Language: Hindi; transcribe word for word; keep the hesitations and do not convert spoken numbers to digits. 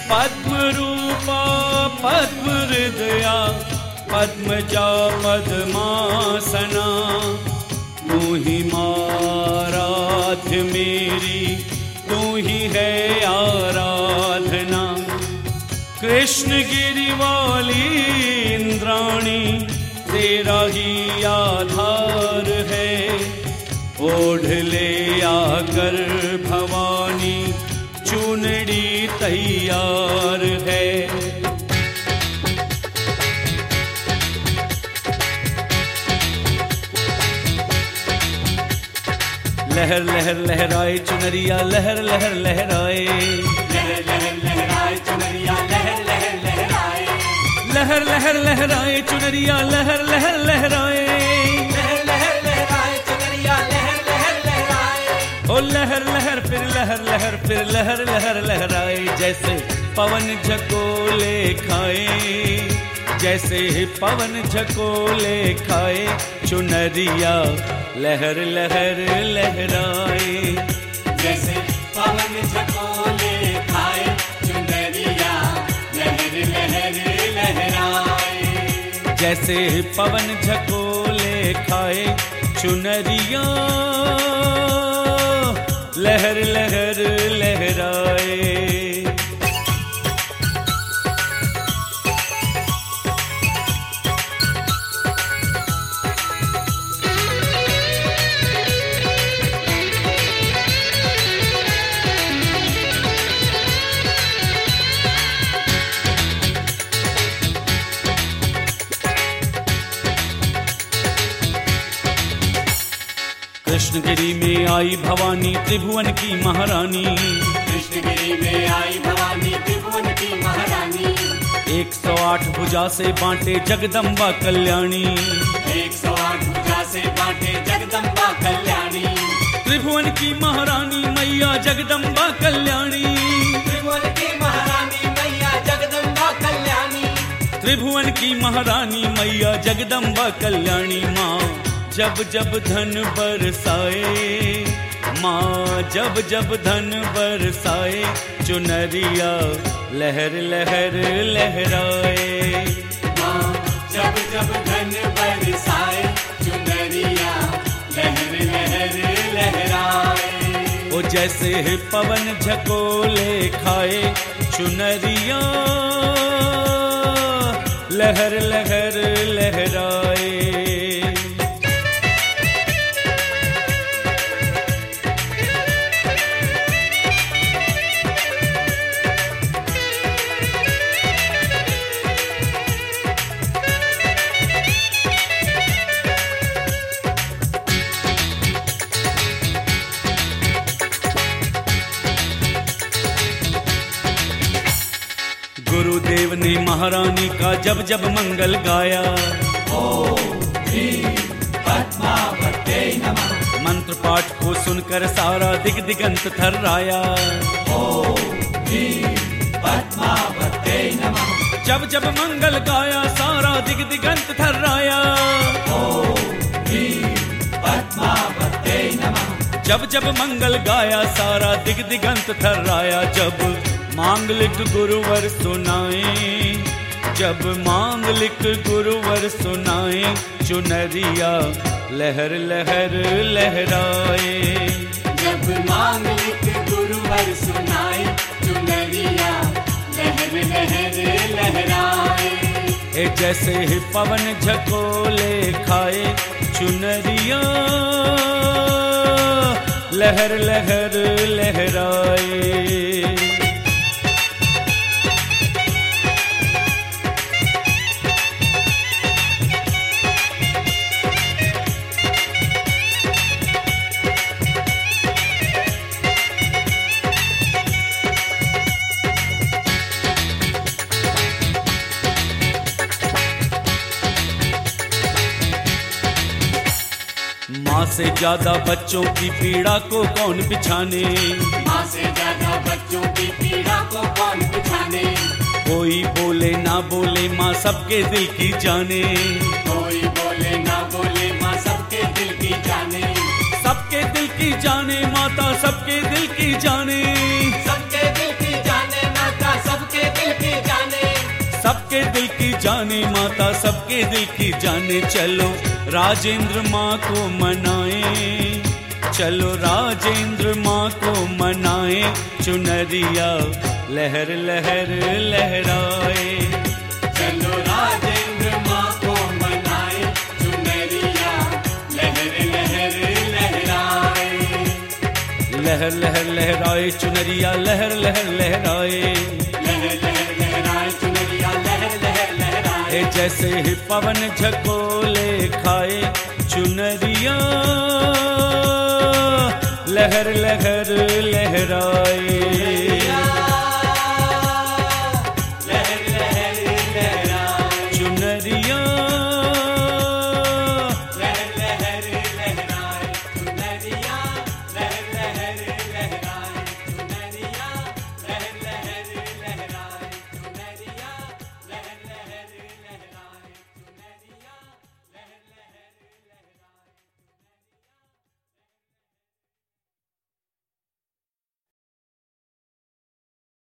पद्म रूपा पद्म हृदया पद्मजा पद्मासना, तू ही आराध्य मेरी, तू ही है आराधना। कृष्ण गिरि वाली इंद्राणी तेरा ही आधार है, ओढ़ ले आकर भवानी चुनड़ी तैयार है। लहर लहर लहराए चुनरिया लहर लहर लहराए, लहर लहर लहराए चुनरिया लहर लहर लहराए, लहर लहर लहराए चुनरिया लहर लहर लहराए, लहर लहर लहराए चुनरिया लहर लहर लहराए। ओ लहर लहर फिर लहर लहर फिर लहर लहर लहराए, जैसे पवन झकोले खाए, जैसे पवन झकोले खाए चुनरिया लहर लहर लहराए, जैसे पवन झकोले खाए चुनरिया लहर लहर लहराए, जैसे पवन झकोले खाए चुनरिया लहर लहर लहराए। कृष्णगिरी में आई भवानी त्रिभुवन की महारानी, कृष्णगिरी में आई भवानी त्रिभुवन की महारानी, एक सौ आठ भुजा से बांटे जगदम्बा कल्याणी, एक सौ आठ भुजा से बांटे जगदम्बा कल्याणी, त्रिभुवन की महारानी मैया जगदम्बा कल्याणी, त्रिभुवन की महारानी मैया जगदम्बा कल्याणी, त्रिभुवन की महारानी मैया जगदम्बा कल्याणी। माँ जब जब धन बरसाए, माँ जब जब धन बरसाए चुनरिया लहर लहर लहराए, माँ जब जब धन बरसाए चुनरिया लहर लहर लहराए, ओ जैसे पवन झकोले खाए चुनरिया लहर लहर लहराए। गुरुदेव ने महारानी का जब जब मंगल गाया, ओम ह्रीं पद्मावत्यै नमः, मंत्र पाठ को सुनकर सारा दिग दिगंत थर्राया, ओम ह्रीं पद्मावत्यै नमः, जब जब मंगल गाया सारा दिग दिगंत थर्राया, ओम ह्रीं पद्मावत्यै नमः, जब जब मंगल गाया सारा दिग दिगंत थर्राया। जब मांगलिक गुरुवर सुनाए, जब मांगलिक गुरुवर सुनाए चुनरिया लहर लहर लहराए, जब मांगलिक गुरुवर सुनाए चुनरिया लहर लहर लहराए, ए जैसे पवन झकोले खाए चुनरिया लहर लहर लहराए। माँ से ज्यादा बच्चों की पीड़ा को कौन बिछाने, माँ से ज्यादा बच्चों की पीड़ा को कौन बिछाने, कोई बोले ना बोले माँ सबके दिल की जाने, कोई बोले ना बोले माँ सबके दिल की जाने, सबके दिल की जाने माता सबके दिल की जाने, सबके दिल की जाने माता सबके सबके दिल की जाने माता, सबके दिल की जाने। चलो राजेंद्र माँ को मनाए, चलो राजेंद्र माँ को मनाए, चुनरिया लहर लहर लहराए। चलो राजेंद्र माँ को मनाए, चुनरिया लहर लहर लहराए। लहर लहर लहराए चुनरिया लहर लहर लहराए। लहर लहर लहराए चुनरिया लहर लहर लहराए। ए जैसे ही पवन झकोले खाए, चुनरिया लहर लहर लहराए।